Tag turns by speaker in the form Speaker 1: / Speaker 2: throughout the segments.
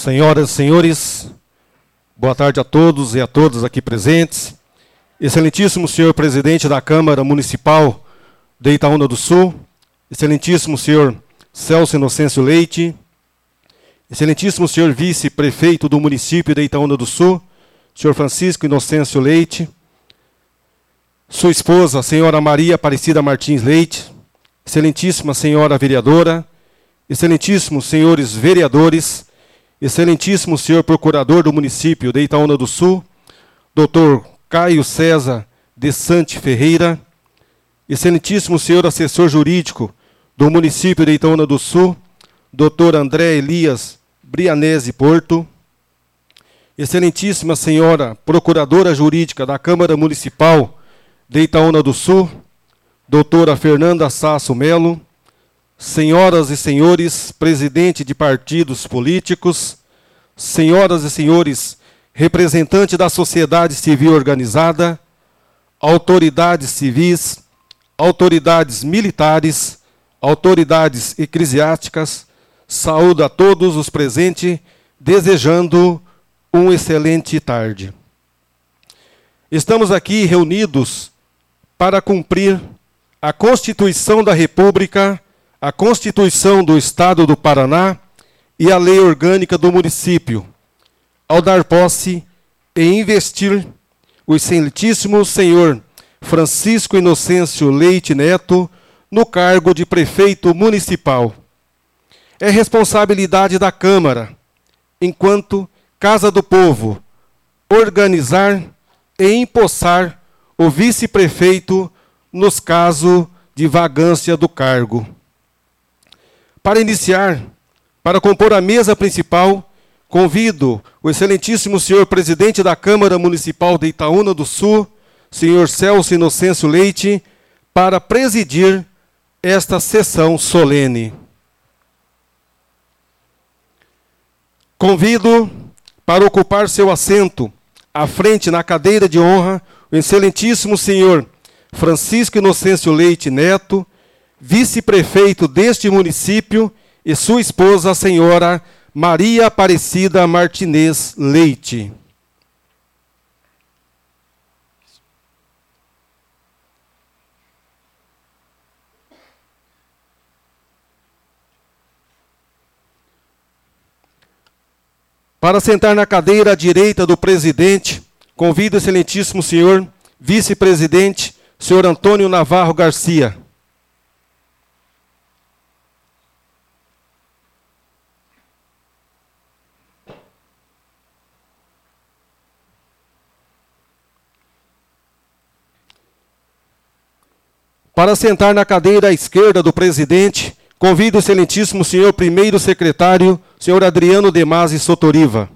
Speaker 1: Senhoras e senhores, boa tarde a todos e a todas aqui presentes. Excelentíssimo senhor presidente da Câmara Municipal de Itaúna do Sul, excelentíssimo senhor Celso Inocêncio Leite, excelentíssimo senhor vice-prefeito do município de Itaúna do Sul, senhor Francisco Inocêncio Leite, sua esposa, senhora Maria Aparecida Martins Leite, excelentíssima senhora vereadora, excelentíssimos senhores vereadores, excelentíssimo senhor procurador do município de Itaúna do Sul, doutor Caio César de Sante Ferreira, excelentíssimo senhor assessor jurídico do município de Itaúna do Sul, doutor André Elias Brianese Porto, excelentíssima senhora procuradora jurídica da Câmara Municipal de Itaúna do Sul, doutora Fernanda Sasso Melo, senhoras e senhores presidente de partidos políticos, senhoras e senhores representantes da sociedade civil organizada, autoridades civis, autoridades militares, autoridades eclesiásticas, saúdo a todos os presentes, desejando uma excelente tarde. Estamos aqui reunidos para cumprir a Constituição da República, a Constituição do Estado do Paraná e a Lei Orgânica do município, ao dar posse e investir o excelentíssimo senhor Francisco Inocêncio Leite Neto no cargo de prefeito municipal. É responsabilidade da Câmara, enquanto Casa do Povo, organizar e empossar o vice-prefeito nos casos de vagância do cargo. Para iniciar, para compor a mesa principal, convido o excelentíssimo senhor presidente da Câmara Municipal de Itaúna do Sul, senhor Celso Inocêncio Leite, para presidir esta sessão solene. Convido para ocupar seu assento à frente na cadeira de honra o excelentíssimo senhor Francisco Inocêncio Leite Neto, vice-prefeito deste município, e sua esposa, a senhora Maria Aparecida Martinez Leite. Para sentar na cadeira à direita do presidente, convido o excelentíssimo senhor vice-presidente, senhor Antônio Navarro Garcia. Para sentar na cadeira à esquerda do presidente, convido o excelentíssimo senhor primeiro secretário, senhor Adriano Demasi Sotoriva.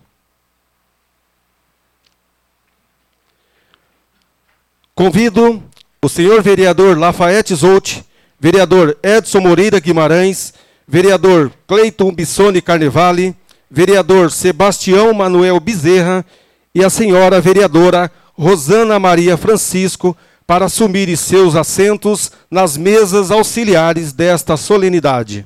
Speaker 1: Convido o senhor vereador Lafayette Zotti, vereador Edson Moreira Guimarães, vereador Cleiton Bissoni Carnevale, vereador Sebastião Manuel Bezerra e a senhora vereadora Rosana Maria Francisco, para assumirem seus assentos nas mesas auxiliares desta solenidade.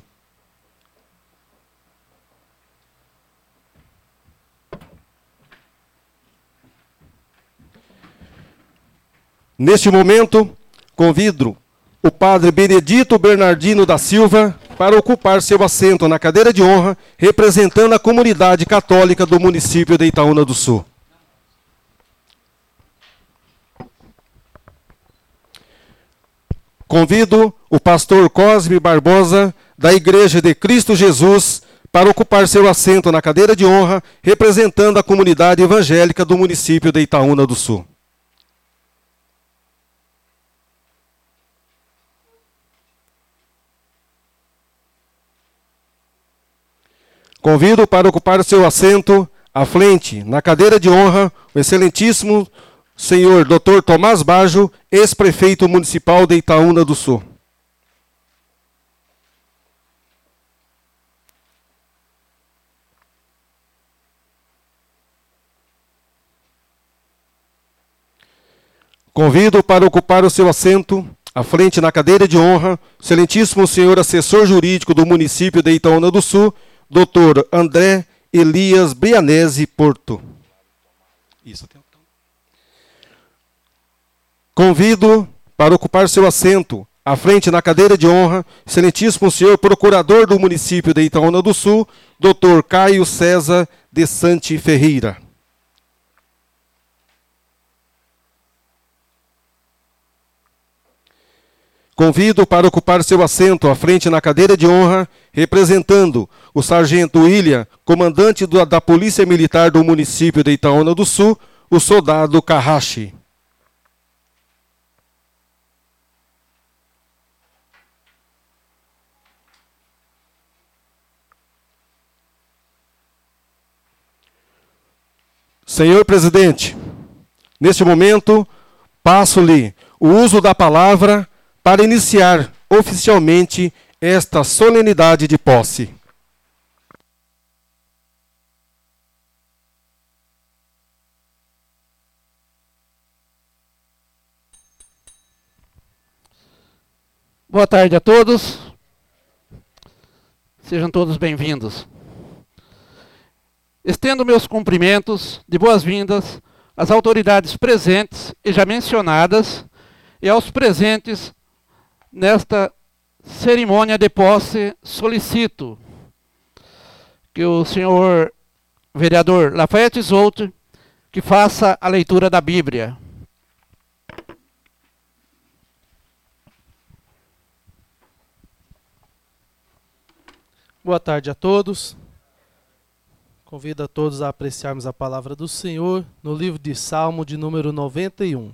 Speaker 1: Neste momento, convido o padre Benedito Bernardino da Silva para ocupar seu assento na cadeira de honra, representando a comunidade católica do município de Itaúna do Sul. Convido o pastor Cosme Barbosa, da Igreja de Cristo Jesus, para ocupar seu assento na cadeira de honra, representando a comunidade evangélica do município de Itaúna do Sul. Convido para ocupar seu assento à frente, na cadeira de honra, o excelentíssimo senhor Dr. Tomás Bajo, ex-prefeito municipal de Itaúna do Sul. Convido para ocupar o seu assento à frente na cadeira de honra, o excelentíssimo senhor assessor jurídico do município de Itaúna do Sul, Dr. André Elias Brianese Porto. Isso. Convido para ocupar seu assento, à frente na cadeira de honra, excelentíssimo senhor procurador do município de Itaúna do Sul, Dr. Caio César de Santi Ferreira. Convido para ocupar seu assento à frente na cadeira de honra, representando o sargento William, comandante da Polícia Militar do município de Itaúna do Sul, o soldado Carrache. Senhor presidente, neste momento, passo-lhe o uso da palavra para iniciar oficialmente esta solenidade de posse.
Speaker 2: Boa tarde a todos. Sejam todos bem-vindos. Estendo meus cumprimentos de boas-vindas às autoridades presentes e já mencionadas e aos presentes nesta cerimônia de posse. Solicito que o senhor vereador Lafayette Zout que faça a leitura da Bíblia.
Speaker 3: Boa tarde a todos. Convido a todos a apreciarmos a palavra do Senhor no livro de Salmo de número 91,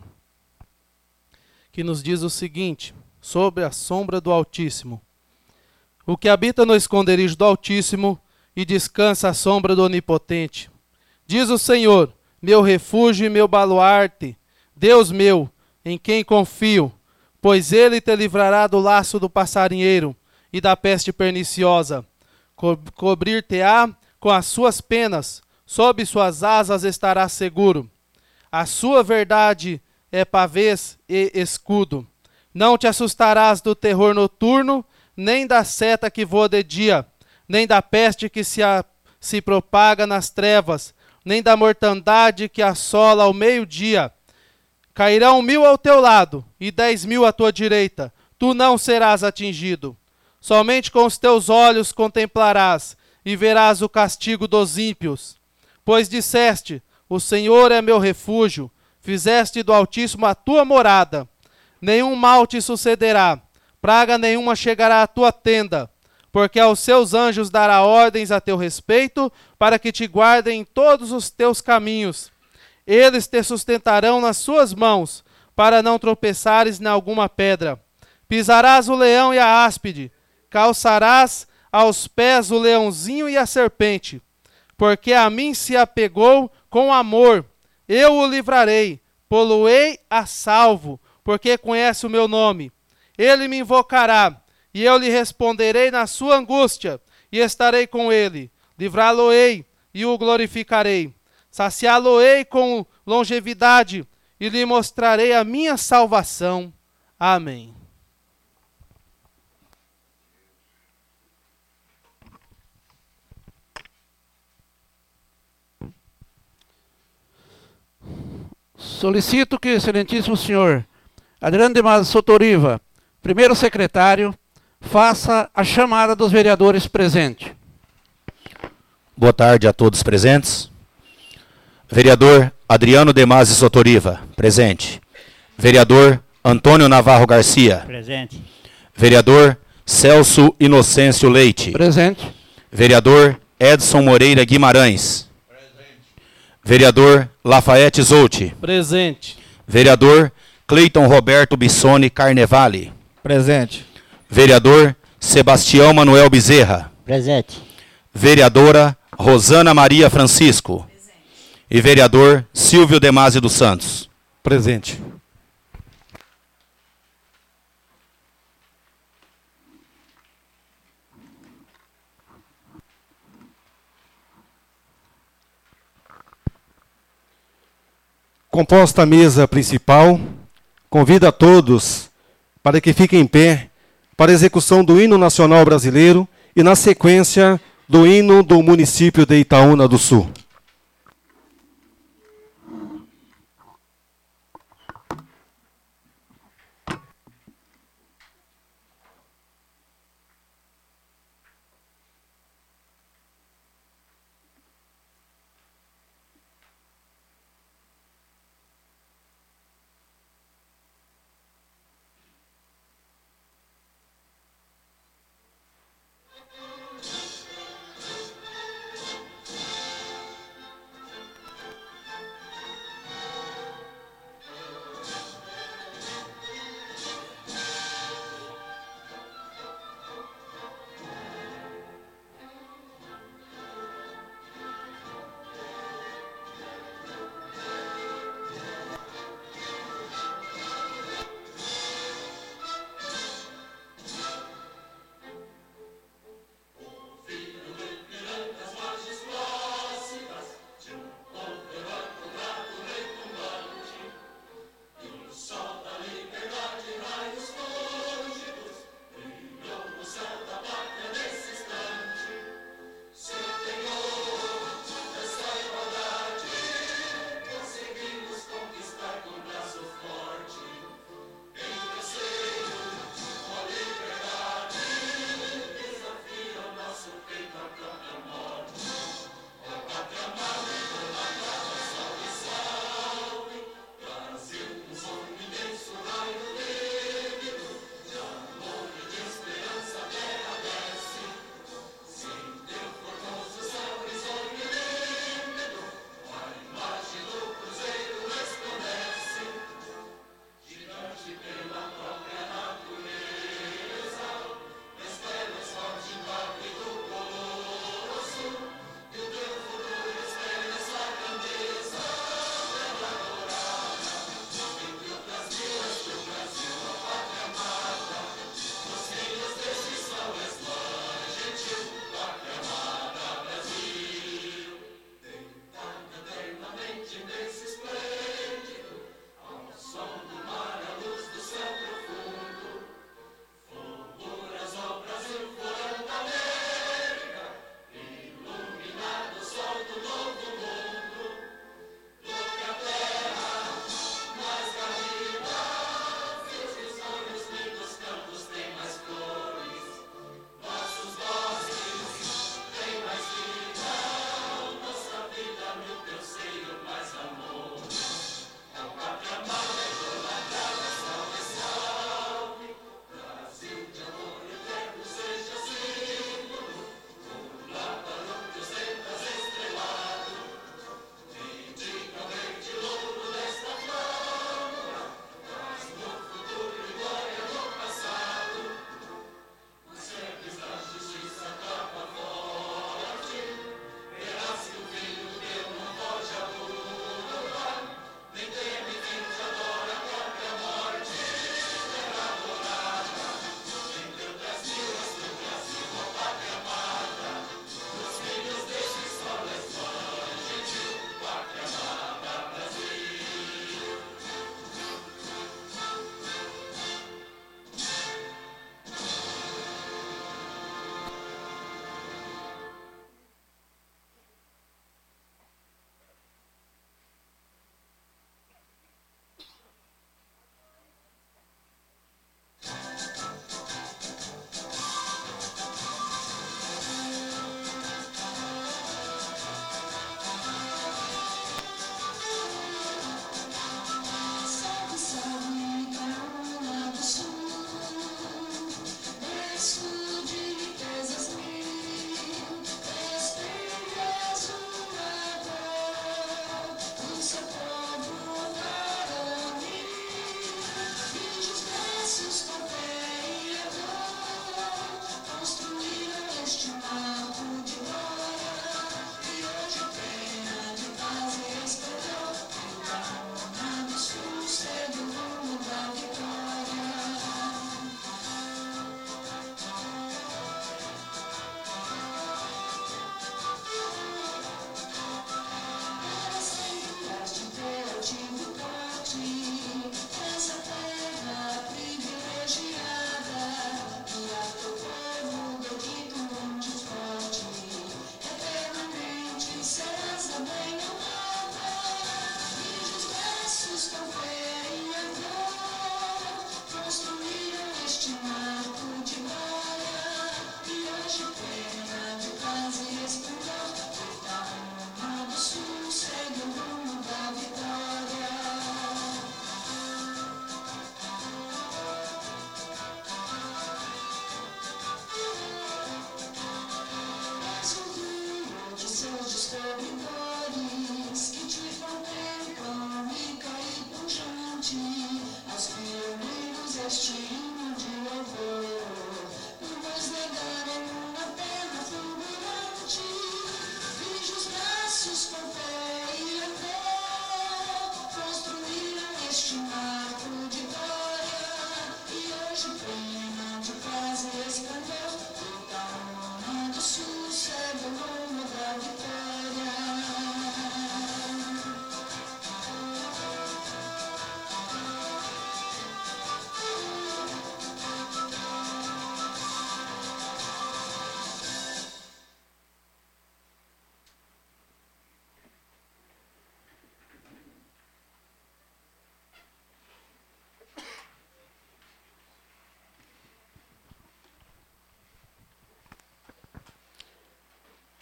Speaker 3: que nos diz o seguinte: sobre a sombra do Altíssimo. O que habita no esconderijo do Altíssimo e descansa à sombra do Onipotente. Diz o Senhor, meu refúgio e meu baluarte, Deus meu, em quem confio, pois ele te livrará do laço do passarinheiro e da peste perniciosa. Cobrir-te-á com as suas penas, sob suas asas estarás seguro. A sua verdade é pavês e escudo. Não te assustarás do terror noturno, nem da seta que voa de dia, nem da peste que se propaga nas trevas, nem da mortandade que assola ao meio-dia. Cairão 1000 ao teu lado e 10.000 à tua direita, tu não serás atingido. Somente com os teus olhos contemplarás e verás o castigo dos ímpios. Pois disseste, o Senhor é meu refúgio, fizeste do Altíssimo a tua morada. Nenhum mal te sucederá, praga nenhuma chegará à tua tenda, porque aos seus anjos dará ordens a teu respeito, para que te guardem em todos os teus caminhos. Eles te sustentarão nas suas mãos, para não tropeçares em alguma pedra. Pisarás o leão e a áspide, calçarás aos pés o leãozinho e a serpente. Porque a mim se apegou com amor, eu o livrarei, pô-lo-ei a salvo, porque conhece o meu nome. Ele me invocará, e eu lhe responderei na sua angústia, e estarei com ele. Livrá-lo-ei, e o glorificarei. Saciá-lo-ei com longevidade, e lhe mostrarei a minha salvação. Amém.
Speaker 2: Solicito que o excelentíssimo senhor Adriano de Mazzi Sotoriva, primeiro secretário, faça a chamada dos vereadores presentes.
Speaker 4: Boa tarde a todos presentes. Vereador Adriano de Mazzi Sotoriva, presente. Vereador Antônio Navarro Garcia.
Speaker 5: Presente.
Speaker 4: Vereador Celso Inocêncio Leite.
Speaker 2: Presente.
Speaker 4: Vereador Edson Moreira Guimarães. Presente. Vereador Lafayette Zout.
Speaker 3: Presente.
Speaker 4: Vereador Cleiton Roberto Bissoni Carnevale.
Speaker 5: Presente.
Speaker 4: Vereador Sebastião Manuel Bezerra.
Speaker 5: Presente.
Speaker 4: Vereadora Rosana Maria Francisco. Presente. E vereador Silvio de Mazzi dos Santos.
Speaker 1: Presente. Composta a mesa principal, convido a todos para que fiquem em pé para a execução do hino nacional brasileiro e, na sequência, do hino do município de Itaúna do Sul.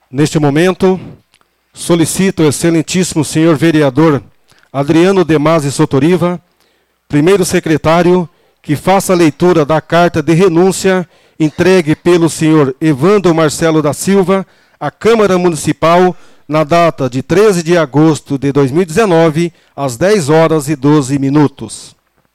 Speaker 1: Neste momento, solicito ao excelentíssimo senhor vereador Adriano Demasi Sotoriva, primeiro secretário, que faça a leitura da carta de renúncia entregue pelo senhor Evandro Marcelo da Silva à Câmara Municipal na data de 13 de agosto de 2019, às 10 horas e 12 minutos.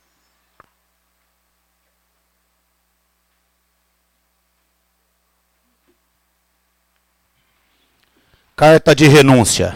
Speaker 4: Carta de renúncia.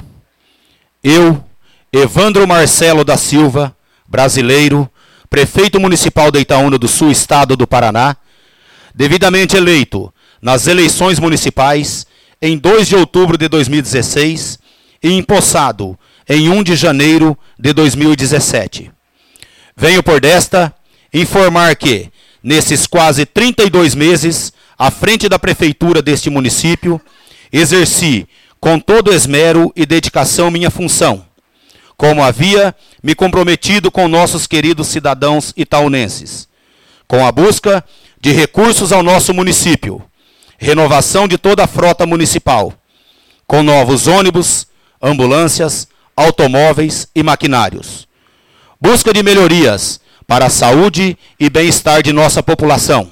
Speaker 4: Eu, Evandro Marcelo da Silva, brasileiro, prefeito municipal de Itaúna do Sul, estado do Paraná, devidamente eleito nas eleições municipais em 2 de outubro de 2016 e empossado em 1 de janeiro de 2017. Venho por desta informar que, nesses quase 32 meses, à frente da prefeitura deste município, exerci com todo esmero e dedicação minha função, como havia me comprometido com nossos queridos cidadãos itaunenses, com a busca de recursos ao nosso município, renovação de toda a frota municipal, com novos ônibus, ambulâncias, automóveis e maquinários, busca de melhorias para a saúde e bem-estar de nossa população,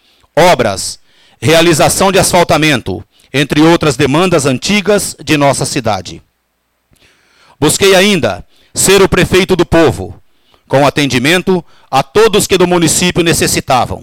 Speaker 4: obras, realização de asfaltamento, entre outras demandas antigas de nossa cidade. Busquei ainda ser o prefeito do povo, com atendimento a todos que do município necessitavam.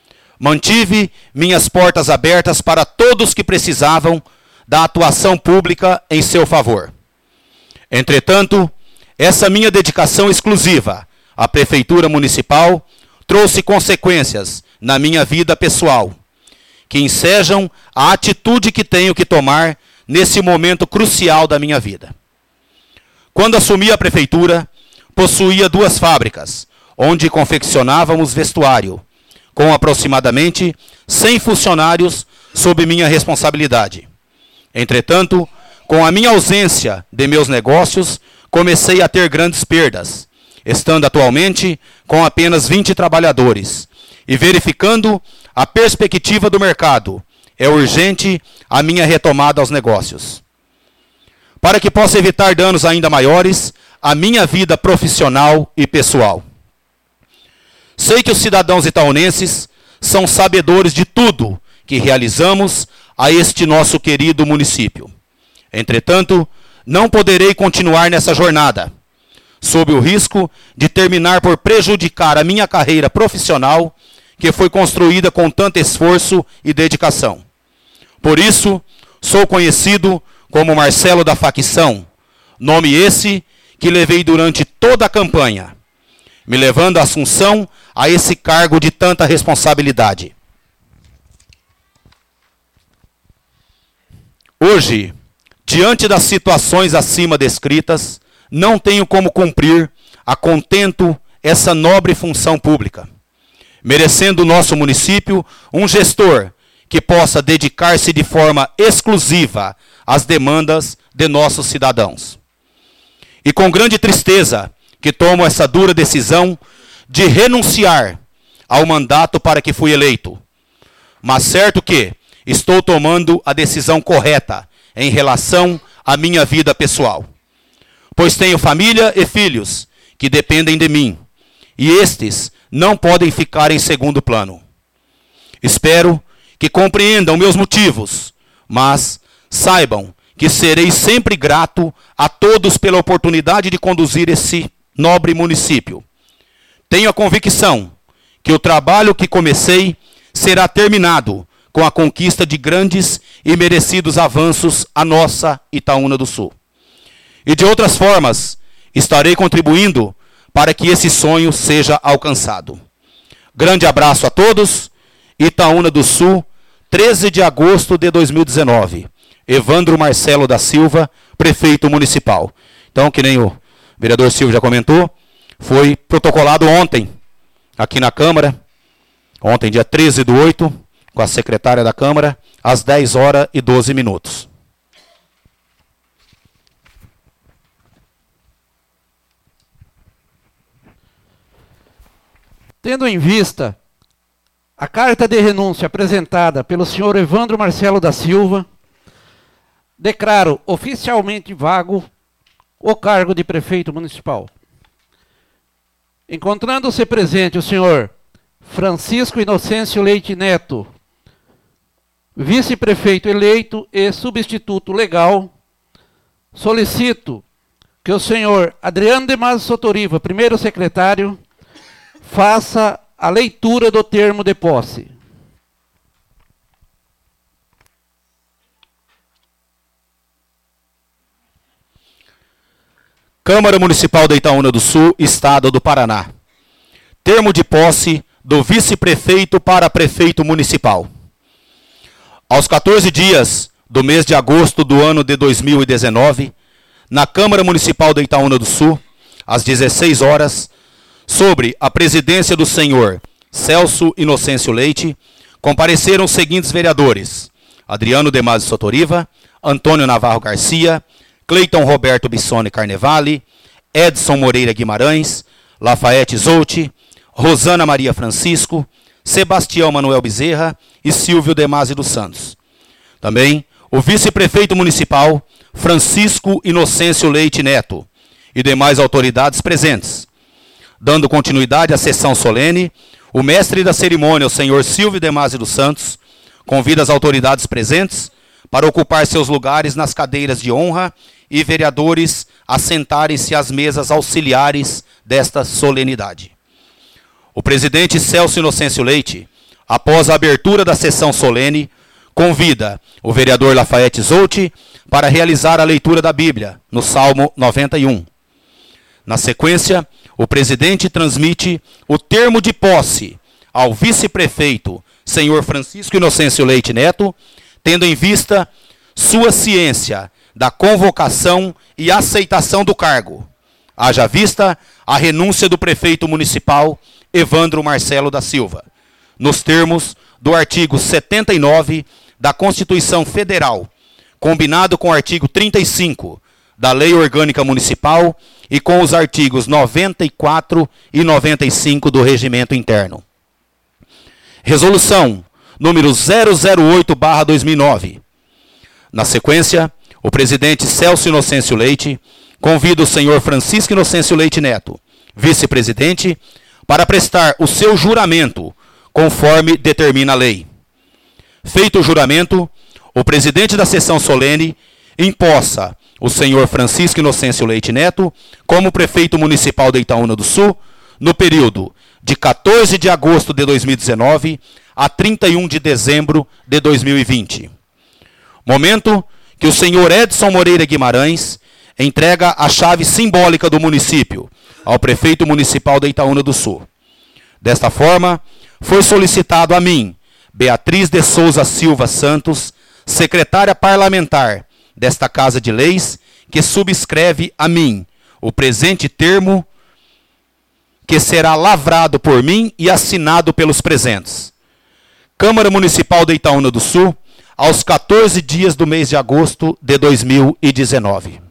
Speaker 4: Mantive minhas portas abertas para todos que precisavam da atuação pública em seu favor. Entretanto, essa minha dedicação exclusiva à prefeitura municipal trouxe consequências na minha vida pessoal, que ensejam a atitude que tenho que tomar nesse momento crucial da minha vida. Quando assumi a prefeitura, possuía 2 fábricas, onde confeccionávamos vestuário, com aproximadamente 100 funcionários sob minha responsabilidade. Entretanto, com a minha ausência de meus negócios, comecei a ter grandes perdas, estando atualmente com apenas 20 trabalhadores, e verificando a perspectiva do mercado, é urgente a minha retomada aos negócios. Para que possa evitar danos ainda maiores à minha vida profissional e pessoal. Sei que os cidadãos itaunenses são sabedores de tudo que realizamos a este nosso querido município. Entretanto, não poderei continuar nessa jornada, sob o risco de terminar por prejudicar a minha carreira profissional, que foi construída com tanto esforço e dedicação. Por isso, sou conhecido como Marcelo da Facção, nome esse que levei durante toda a campanha, me levando à assunção a esse cargo de tanta responsabilidade. Hoje, diante das situações acima descritas, não tenho como cumprir a contento essa nobre função pública, merecendo o nosso município um gestor que possa dedicar-se de forma exclusiva às demandas de nossos cidadãos. E com grande tristeza que tomo essa dura decisão de renunciar ao mandato para que fui eleito, mas certo que estou tomando a decisão correta em relação à minha vida pessoal, pois tenho família e filhos que dependem de mim, e estes não podem ficar em segundo plano. Espero que compreendam meus motivos, mas saibam que serei sempre grato a todos pela oportunidade de conduzir esse nobre município. Tenho a convicção que o trabalho que comecei será terminado com a conquista de grandes e merecidos avanços à nossa Itaúna do Sul. E de outras formas, estarei contribuindo para que esse sonho seja alcançado. Grande abraço a todos. Itaúna do Sul, 13 de agosto de 2019. Evandro Marcelo da Silva, prefeito municipal. Então, que nem o vereador Silvio já comentou, foi protocolado ontem, aqui na Câmara, ontem, dia 13/8, com a secretária da Câmara, às 10 horas e 12 minutos.
Speaker 2: Tendo em vista a carta de renúncia apresentada pelo senhor Evandro Marcelo da Silva, declaro oficialmente vago o cargo de prefeito municipal. Encontrando-se presente o senhor Francisco Inocêncio Leite Neto, vice-prefeito eleito e substituto legal, solicito que o senhor Adriano de Mazo Sotoriva, primeiro secretário, faça a leitura do termo de posse.
Speaker 4: Câmara Municipal de Itaúna do Sul, Estado do Paraná. Termo de posse do vice-prefeito para prefeito municipal. Aos 14 dias do mês de agosto do ano de 2019, na Câmara Municipal de Itaúna do Sul, às 16 horas, sobre a presidência do senhor Celso Inocêncio Leite, compareceram os seguintes vereadores: Adriano de Mazo Sotoriva, Antônio Navarro Garcia, Cleiton Roberto Bissone Carnevale, Edson Moreira Guimarães, Lafayette Zouti, Rosana Maria Francisco, Sebastião Manuel Bezerra e Silvio Demasi dos Santos. Também o vice-prefeito municipal Francisco Inocêncio Leite Neto e demais autoridades presentes. Dando continuidade à sessão solene, o mestre da cerimônia, o senhor Silvio Demasi dos Santos, convida as autoridades presentes para ocupar seus lugares nas cadeiras de honra e vereadores assentarem-se às mesas auxiliares desta solenidade. O presidente Celso Inocêncio Leite, após a abertura da sessão solene, convida o vereador Lafayette Zouti para realizar a leitura da Bíblia, no Salmo 91. Na sequência, o presidente transmite o termo de posse ao vice-prefeito, senhor Francisco Inocêncio Leite Neto, tendo em vista sua ciência da convocação e aceitação do cargo, haja vista a renúncia do prefeito municipal Evandro Marcelo da Silva, nos termos do artigo 79 da Constituição Federal, combinado com o artigo 35 da Lei Orgânica Municipal e com os artigos 94 e 95 do Regimento Interno. Resolução número 008/2009. Na sequência, o presidente Celso Inocêncio Leite convida o senhor Francisco Inocêncio Leite Neto, vice-presidente, para prestar o seu juramento, conforme determina a lei. Feito o juramento, o presidente da sessão solene impossa o senhor Francisco Inocêncio Leite Neto como prefeito municipal de Itaúna do Sul no período de 14 de agosto de 2019 a 31 de dezembro de 2020. Momento que o senhor Edson Moreira Guimarães entrega a chave simbólica do município ao prefeito municipal de Itaúna do Sul. Desta forma, foi solicitado a mim, Beatriz de Souza Silva Santos, secretária parlamentar desta Casa de Leis, que subscreve a mim o presente termo, que será lavrado por mim e assinado pelos presentes. Câmara Municipal de Itaúna do Sul, aos 14 dias do mês de agosto de 2019.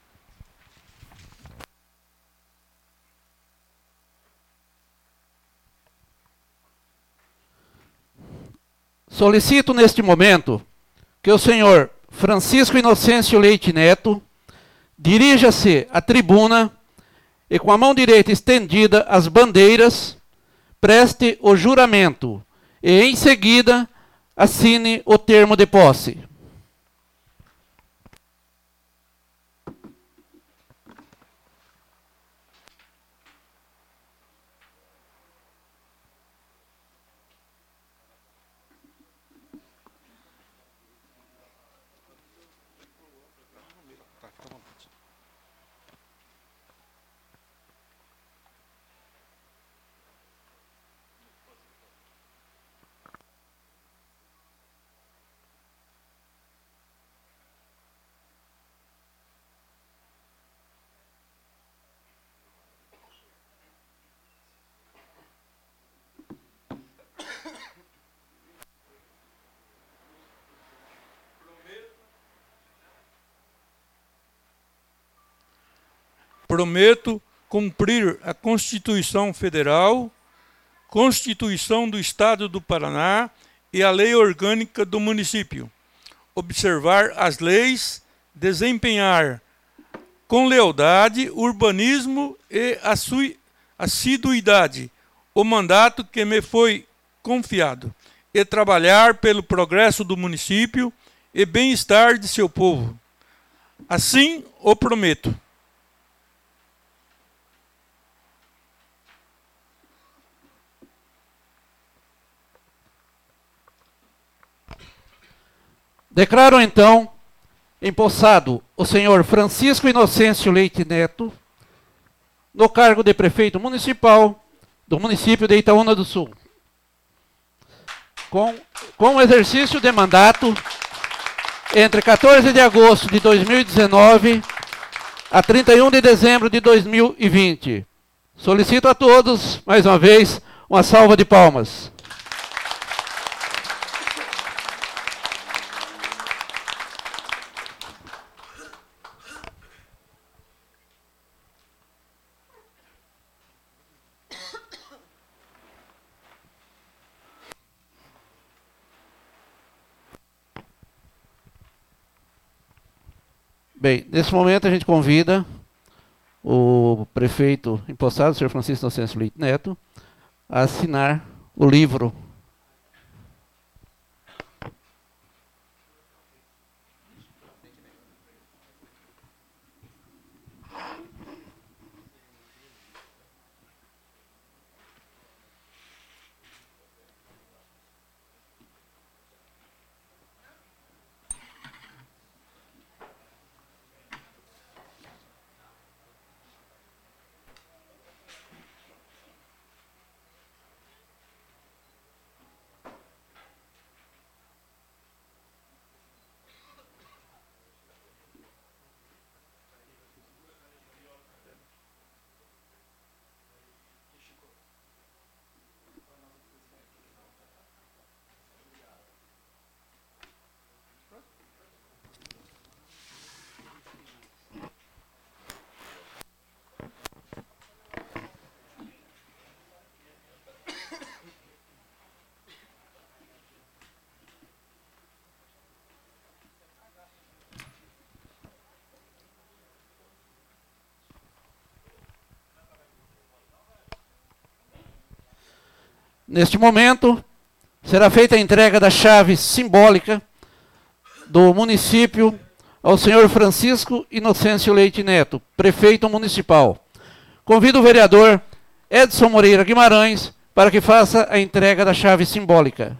Speaker 2: Solicito neste momento que o senhor Francisco Inocêncio Leite Neto dirija-se à tribuna e, com a mão direita estendida às bandeiras, preste o juramento e, em seguida, assine o termo de posse.
Speaker 5: Prometo cumprir a Constituição Federal, Constituição do Estado do Paraná e a Lei Orgânica do Município, observar as leis desempenhar com lealdade, urbanismo e assiduidade o mandato que me foi confiado, e trabalhar pelo progresso do município e bem-estar de seu povo. Assim o prometo.
Speaker 2: Declaro então empossado o senhor Francisco Inocêncio Leite Neto no cargo de prefeito municipal do município de Itaúna do Sul, com o exercício de mandato entre 14 de agosto de 2019 a 31 de dezembro de 2020. Solicito a todos, mais uma vez, uma salva de palmas. Bem, nesse momento a gente convida o prefeito empossado, o senhor Francisco Inocêncio Leite Neto, a assinar o livro. Neste momento, será feita a entrega da chave simbólica do município ao senhor Francisco Inocêncio Leite Neto, prefeito municipal. Convido o vereador Edson Moreira Guimarães para que faça a entrega da chave simbólica.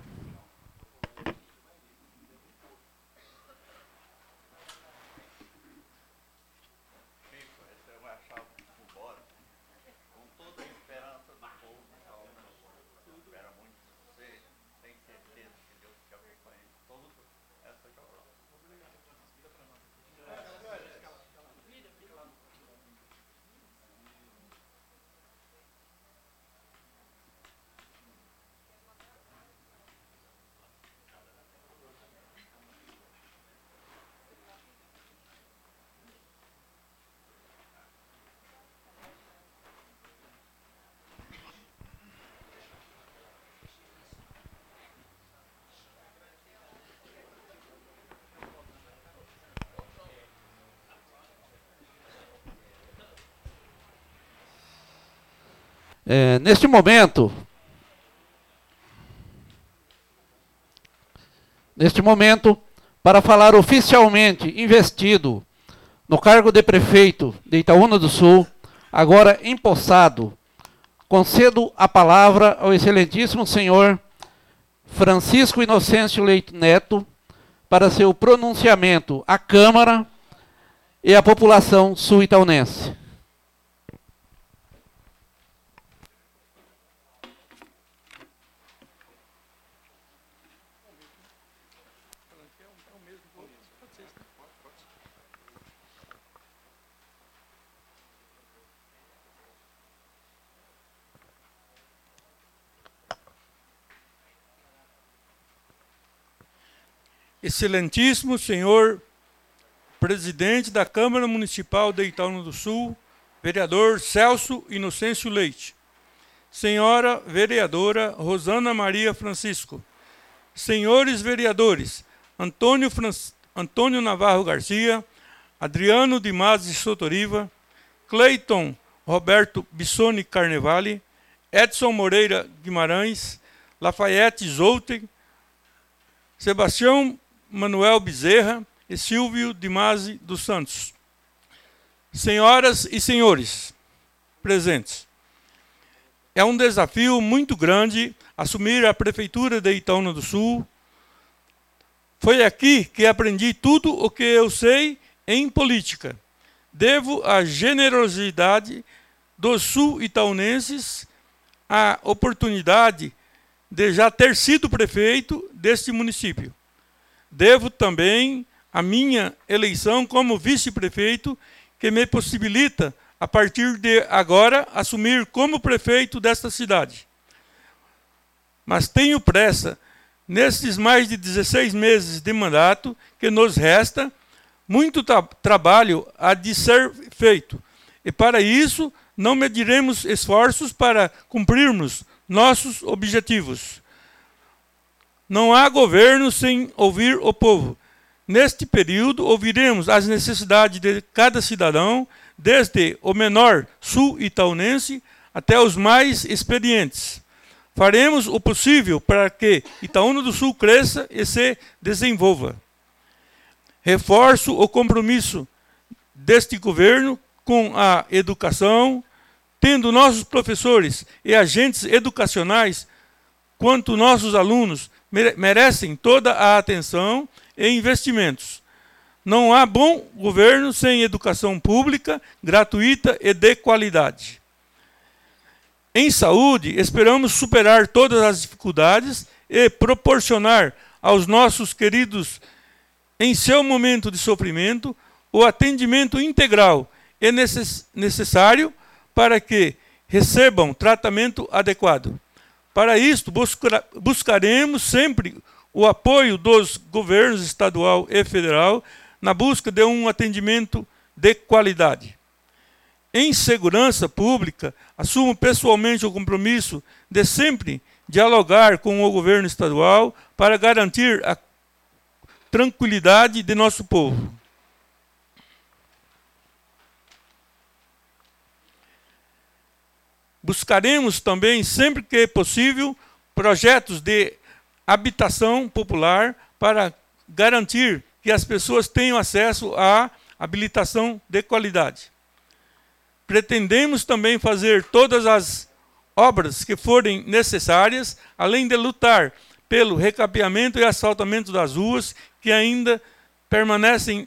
Speaker 2: Neste momento, para falar oficialmente investido no cargo de prefeito de Itaúna do Sul, agora empossado, concedo a palavra ao excelentíssimo senhor Francisco Inocêncio Leite Neto para seu pronunciamento à Câmara e à população sul-itaunense.
Speaker 5: Excelentíssimo senhor presidente da Câmara Municipal de Itaúna do Sul, vereador Celso Inocêncio Leite, senhora vereadora Rosana Maria Francisco, senhores vereadores Antônio Navarro Garcia, Adriano de Mazzi Sotoriva, Cleiton Roberto Bissoni Carnevale, Edson Moreira Guimarães, Lafayette Zouter, Sebastião Manuel Bezerra e Silvio de Mazzi dos Santos. Senhoras e senhores presentes, é um desafio muito grande assumir a Prefeitura de Itaúna do Sul. Foi aqui que aprendi tudo o que eu sei em política. Devo à generosidade dos sul-itaunenses a oportunidade de já ter sido prefeito deste município. Devo também a minha eleição como vice-prefeito, que me possibilita, a partir de agora, assumir como prefeito desta cidade. Mas tenho pressa, nesses mais de 16 meses de mandato que nos resta, muito trabalho há de ser feito. E para isso, não mediremos esforços para cumprirmos nossos objetivos. Não há governo sem ouvir o povo. Neste período, ouviremos as necessidades de cada cidadão, desde o menor sul-itaunense até os mais experientes. Faremos o possível para que Itaúna do Sul cresça e se desenvolva. Reforço o compromisso deste governo com a educação, tendo nossos professores e agentes educacionais, quanto nossos alunos, merecem toda a atenção e investimentos. Não há bom governo sem educação pública, gratuita e de qualidade. Em saúde, esperamos superar todas as dificuldades e proporcionar aos nossos queridos, em seu momento de sofrimento, o atendimento integral e necessário para que recebam tratamento adequado. Para isto, buscaremos sempre o apoio dos governos estadual e federal na busca de um atendimento de qualidade. Em segurança pública, assumo pessoalmente o compromisso de sempre dialogar com o governo estadual para garantir a tranquilidade de nosso povo. Buscaremos também, sempre que possível, projetos de habitação popular para garantir que as pessoas tenham acesso à habilitação de qualidade. Pretendemos também fazer todas as obras que forem necessárias, além de lutar pelo recapeamento e asfaltamento das ruas que ainda permanecem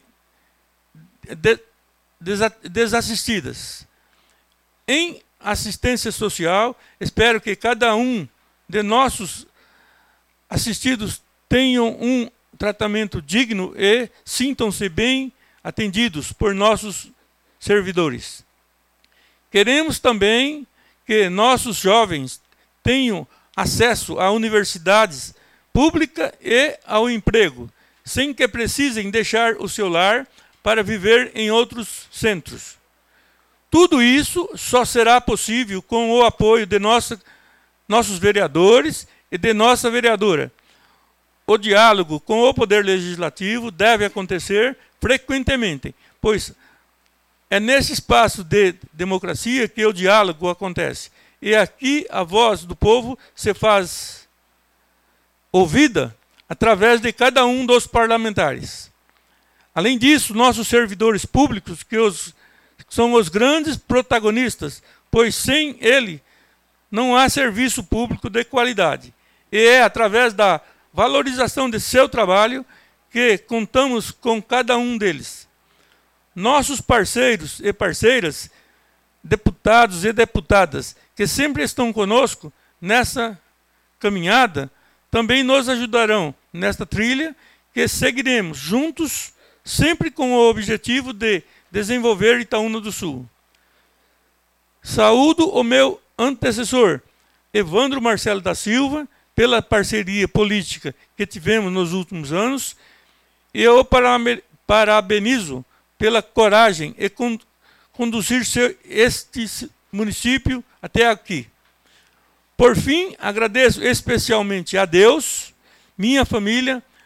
Speaker 5: desassistidas. Em assistência social, espero que cada um de nossos assistidos tenham um tratamento digno e sintam-se bem atendidos por nossos servidores. Queremos também que nossos jovens tenham acesso a universidades públicas e ao emprego, sem que precisem deixar o seu lar para viver em outros centros. Tudo isso só será possível com o apoio de nossos vereadores e de nossa vereadora. O diálogo com o Poder Legislativo deve acontecer frequentemente, pois é nesse espaço de democracia que o diálogo acontece. E aqui a voz do povo se faz ouvida através de cada um dos parlamentares. Além disso, nossos servidores públicos, que são os grandes protagonistas, pois sem ele não há serviço público de qualidade. E é através da valorização de seu trabalho que contamos com cada um deles. Nossos parceiros e parceiras, deputados e deputadas, que sempre estão conosco nessa caminhada, também nos ajudarão nesta trilha que seguiremos juntos, sempre com o objetivo de desenvolver Itaúna do Sul. Saúdo o meu antecessor, Evandro Marcelo da Silva, pela parceria política que tivemos nos últimos anos, e eu parabenizo pela coragem e conduzir este município até aqui. Por fim, agradeço especialmente a Deus, minha família,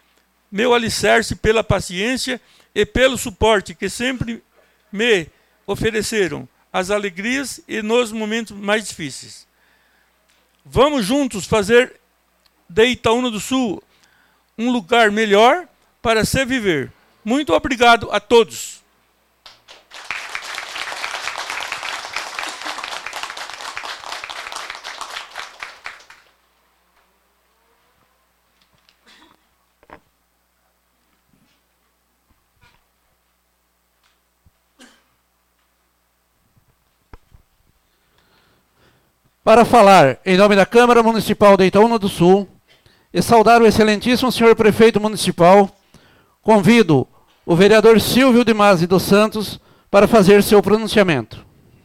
Speaker 5: meu alicerce pela paciência e pelo suporte que sempre me ofereceram as alegrias e nos momentos mais difíceis. Vamos juntos fazer de Itaúna do Sul um lugar melhor para se viver. Muito obrigado a todos.
Speaker 2: Para falar em nome da Câmara Municipal de Itaúna do Sul e saudar o excelentíssimo senhor prefeito municipal, convido o vereador Silvio de Masi dos Santos para fazer seu pronunciamento.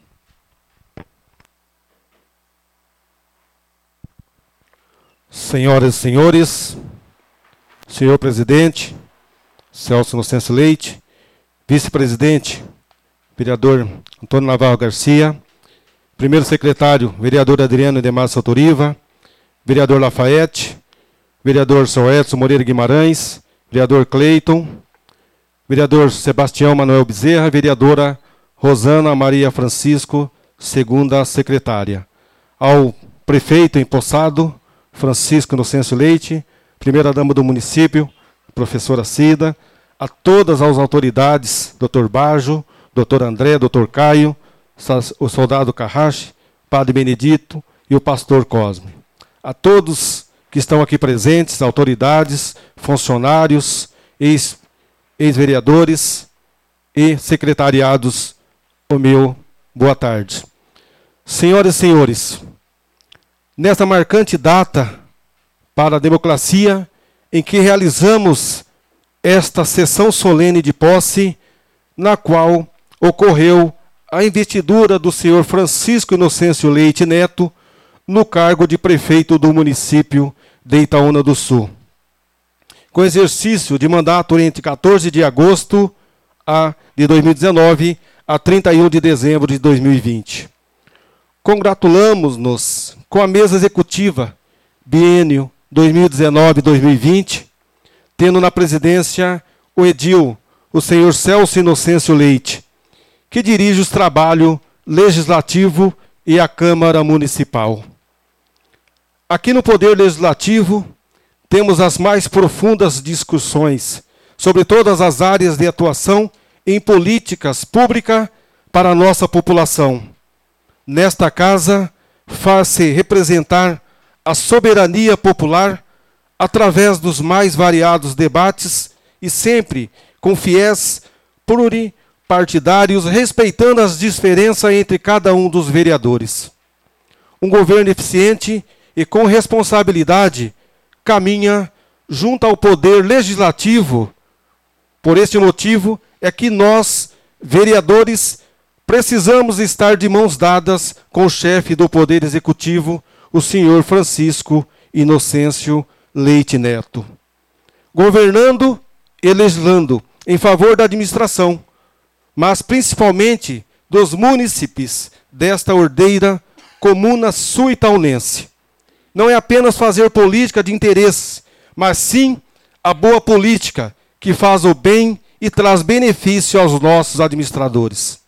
Speaker 1: Senhoras e senhores, senhor presidente, Celso Inocêncio Leite, vice-presidente, vereador Antônio Navarro Garcia, primeiro secretário, vereador Adriano Demar Saltoriva, vereador Lafayette, vereador Sr. Edson Moreira Guimarães, vereador Cleiton, vereador Sebastião Manuel Bezerra, vereadora Rosana Maria Francisco, segunda secretária. Ao prefeito empossado, Francisco Inocêncio Leite, primeira-dama do município, professora Cida, a todas as autoridades, Dr. Bajo, Dr. André, Dr. Caio, o soldado Carrache, Padre Benedito e o pastor Cosme. A todos que estão aqui presentes, autoridades, funcionários, ex-vereadores e secretariados, o meu boa tarde. Senhoras e senhores, nesta marcante data para a democracia, em que realizamos esta sessão solene de posse, na qual ocorreu a investidura do senhor Francisco Inocêncio Leite Neto no cargo de prefeito do município de Itaúna do Sul, com exercício de mandato entre 14 de agosto de 2019 a 31 de dezembro de 2020. Congratulamos-nos com a mesa executiva biênio 2019-2020, tendo na presidência o edil, o senhor Celso Inocêncio Leite, que dirige os trabalhos legislativo e a Câmara Municipal. Aqui no Poder Legislativo, temos as mais profundas discussões sobre todas as áreas de atuação em políticas públicas para a nossa população. Nesta casa, faz-se representar a soberania popular através dos mais variados debates e sempre com fiéis pluripartidários, respeitando as diferenças entre cada um dos vereadores. Um governo eficiente e com responsabilidade caminha junto ao poder legislativo. Por este motivo é que nós, vereadores, precisamos estar de mãos dadas com o chefe do Poder Executivo, o senhor Francisco Inocêncio Leite Neto, governando e legislando em favor da administração, mas principalmente dos munícipes desta ordeira comuna sul-itaunense. Não é apenas fazer política de interesse, mas sim a boa política que faz o bem e traz benefício aos nossos administradores.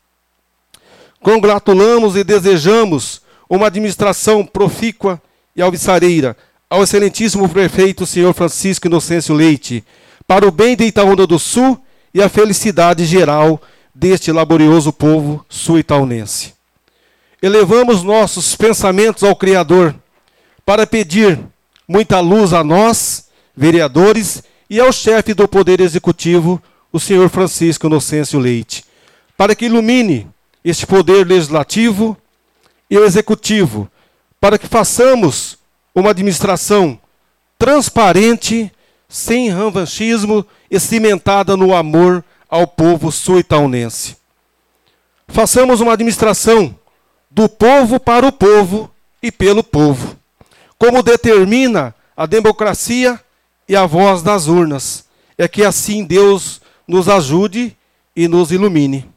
Speaker 1: Congratulamos e desejamos uma administração profícua e alvissareira ao excelentíssimo prefeito, senhor Francisco Inocêncio Leite, para o bem de Itaúna do Sul e a felicidade geral deste laborioso povo sul-itaunense. Elevamos nossos pensamentos ao Criador para pedir muita luz a nós, vereadores, e ao chefe do Poder Executivo, o senhor Francisco Inocêncio Leite, para que ilumine este Poder Legislativo e o Executivo, para que façamos uma administração transparente, sem revanchismo e cimentada no amor ao povo sul-itaunense. Façamos uma administração do povo para o povo e pelo povo, como determina a democracia e a voz das urnas. É que assim Deus nos ajude e nos ilumine.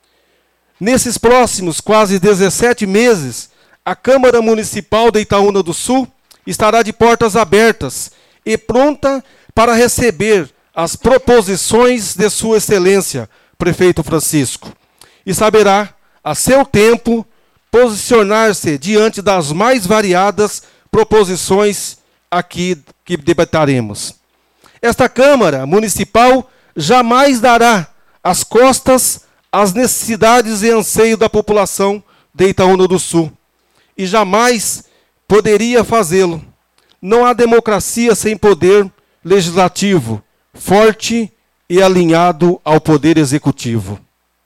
Speaker 1: Nesses próximos quase 17 meses, a Câmara Municipal de Itaúna do Sul estará de portas abertas e pronta para receber as proposições de Sua Excelência, Prefeito Francisco, e saberá, a seu tempo, posicionar-se diante das mais variadas proposições aqui que debateremos. Esta Câmara Municipal jamais dará as costas às necessidades e anseios da população de Itaúna do Sul, e jamais poderia fazê-lo. Não há democracia sem poder legislativo forte e alinhado ao poder executivo.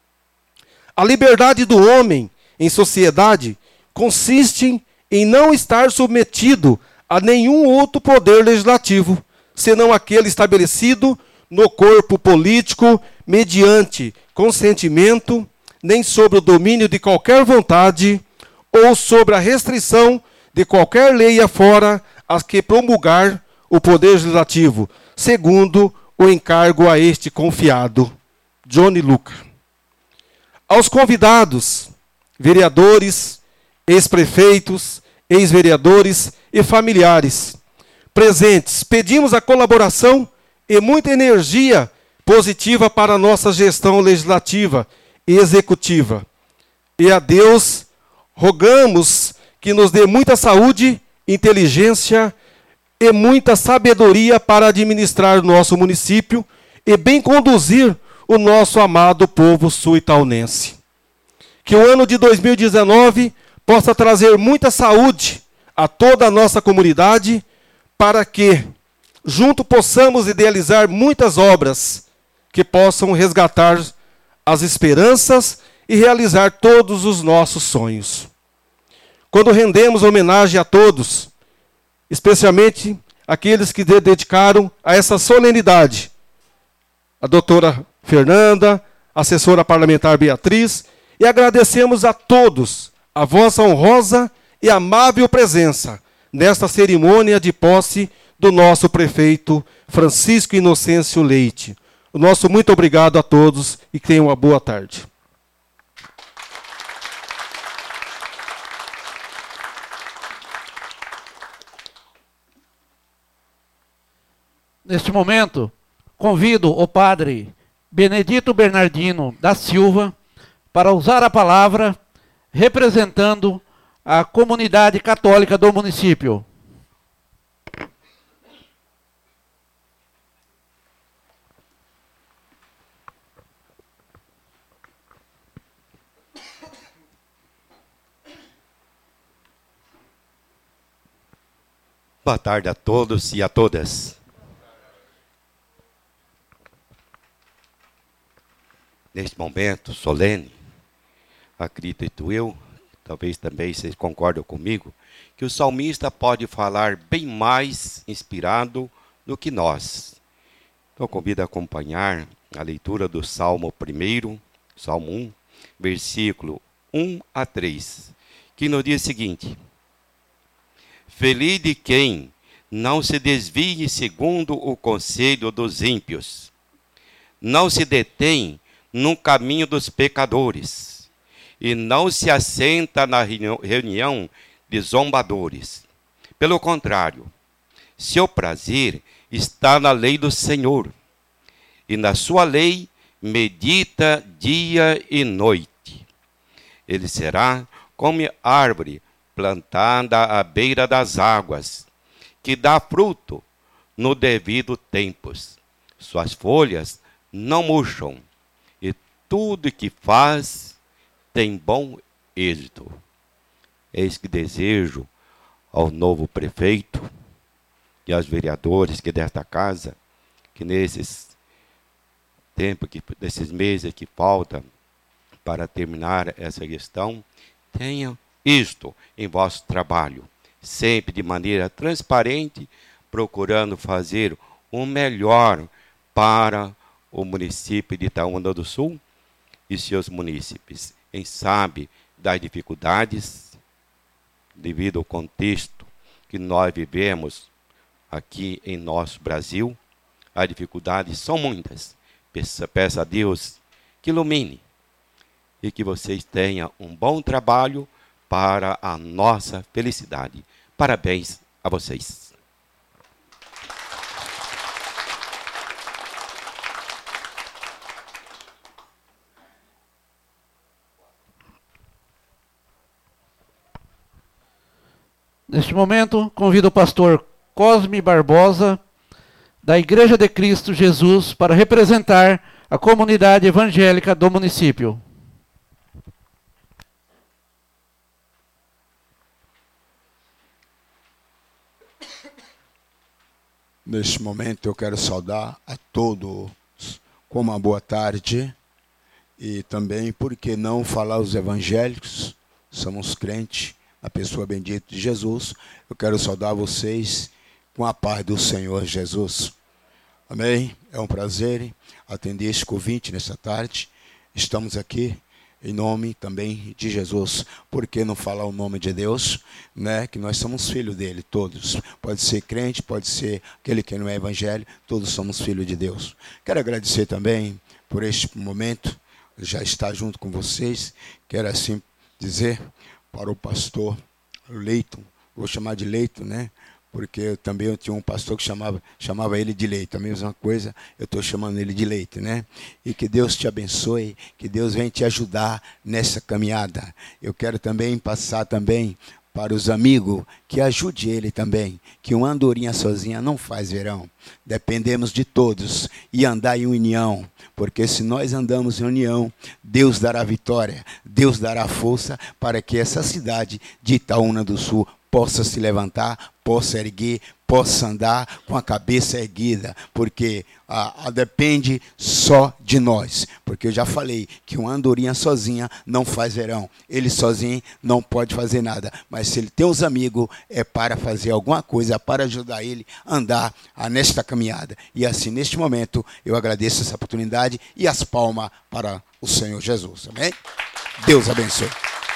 Speaker 1: A liberdade do homem em sociedade consiste em não estar submetido a nenhum outro poder legislativo, senão aquele estabelecido no corpo político mediante consentimento, nem sobre o domínio de qualquer vontade ou sobre a restrição de qualquer lei afora as que promulgar o poder legislativo, segundo o encargo a este confiado. Johnny Luca. Aos convidados, vereadores, ex-prefeitos, ex-vereadores e familiares presentes, pedimos a colaboração e muita energia positiva para a nossa gestão legislativa e executiva. E a Deus rogamos que nos dê muita saúde, inteligência e muita sabedoria para administrar o nosso município e bem conduzir o nosso amado povo sul-itaunense. Que o ano de 2019 possa trazer muita saúde a toda a nossa comunidade, para que, junto, possamos idealizar muitas obras que possam resgatar as esperanças e realizar todos os nossos sonhos. Quando rendemos homenagem a todos, especialmente aqueles que dedicaram a essa solenidade, a doutora Fernanda, a assessora parlamentar Beatriz, e agradecemos a todos a vossa honrosa e amável presença nesta cerimônia de posse do nosso prefeito Francisco Inocêncio Leite. O nosso muito obrigado a todos e tenham uma boa tarde.
Speaker 2: Neste momento, convido o padre Benedito Bernardino da Silva para usar a palavra representando a comunidade católica do município.
Speaker 6: Boa tarde a todos e a todas. Neste momento solene, acredito eu, talvez também vocês concordem comigo, que o salmista pode falar bem mais inspirado do que nós. Então, convido a acompanhar a leitura do Salmo 1, Salmo 1, versículo 1 a 3, que nos diz o seguinte: Feliz de quem não se desvie segundo o conselho dos ímpios, não se detém no caminho dos pecadores, e não se assenta na reunião de zombadores. Pelo contrário, seu prazer está na lei do Senhor, e na sua lei medita dia e noite. Ele será como árvore plantada à beira das águas, que dá fruto no devido tempo. Suas folhas não murcham, e tudo que faz tem bom êxito. Eis que desejo ao novo prefeito e aos vereadores que desta casa, que nesses tempos, nesses meses que faltam para terminar essa gestão, tenham isto em vosso trabalho, sempre de maneira transparente, procurando fazer o melhor para o município de Itaúna do Sul e seus munícipes. Quem sabe das dificuldades, devido ao contexto que nós vivemos aqui em nosso Brasil, as dificuldades são muitas. Peço a Deus que ilumine e que vocês tenham um bom trabalho para a nossa felicidade. Parabéns a vocês.
Speaker 2: Neste momento, convido o pastor Cosme Barbosa, da Igreja de Cristo Jesus, para representar a comunidade evangélica do município.
Speaker 7: Neste momento eu quero saudar a todos com uma boa tarde e também, por que não, falar os evangélicos, somos crentes na pessoa bendita de Jesus. Eu quero saudar vocês com a paz do Senhor Jesus. Amém? É um prazer atender este convite nessa tarde. Estamos aqui em nome também de Jesus. Por que não falar o nome de Deus, né? Que nós somos filhos dele, todos. Pode ser crente, pode ser aquele que não é evangélico, todos somos filhos de Deus. Quero agradecer também por este momento, já estar junto com vocês. Quero assim dizer para o pastor Leito, vou chamar de Leito, né? Porque eu tinha um pastor que chamava ele de Leito, a mesma coisa, eu estou chamando ele de Leito, né? E que Deus te abençoe, que Deus venha te ajudar nessa caminhada. Eu quero também passar também para os amigos, que ajude ele também, que uma andorinha sozinha não faz verão. Dependemos de todos e andar em união, porque se nós andamos em união, Deus dará vitória, Deus dará força para que essa cidade de Itaúna do Sul possa se levantar, possa erguer, possa andar com a cabeça erguida, porque depende só de nós. Porque eu já falei que uma andorinha sozinha não faz verão. Ele sozinho não pode fazer nada. Mas se ele tem os amigos, é para fazer alguma coisa, para ajudar ele a andar nesta caminhada. E assim, neste momento, eu agradeço essa oportunidade e as palmas para o Senhor Jesus. Amém? Deus abençoe.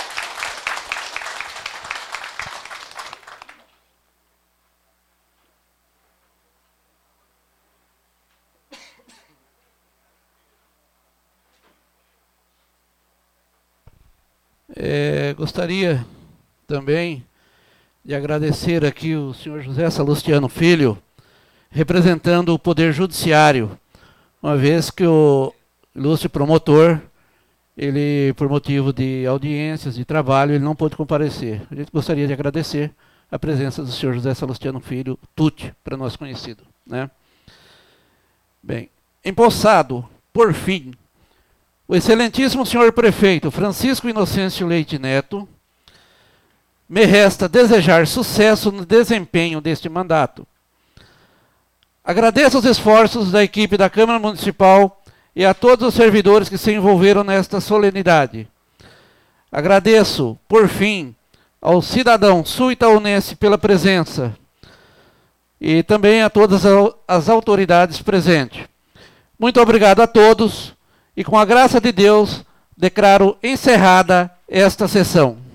Speaker 2: Gostaria também de agradecer aqui o senhor José Salustiano Filho, representando o Poder Judiciário, uma vez que o ilustre promotor, ele, por motivo de audiências, de trabalho, ele não pôde comparecer. A gente gostaria de agradecer a presença do senhor José Salustiano Filho, Tuti, para nós conhecido, né? Bem, empossado, por fim, o excelentíssimo senhor prefeito Francisco Inocêncio Leite Neto, me resta desejar sucesso no desempenho deste mandato. Agradeço os esforços da equipe da Câmara Municipal e a todos os servidores que se envolveram nesta solenidade. Agradeço, por fim, ao cidadão sul-itaunense pela presença e também a todas as autoridades presentes. Muito obrigado a todos. E com a graça de Deus, declaro encerrada esta sessão.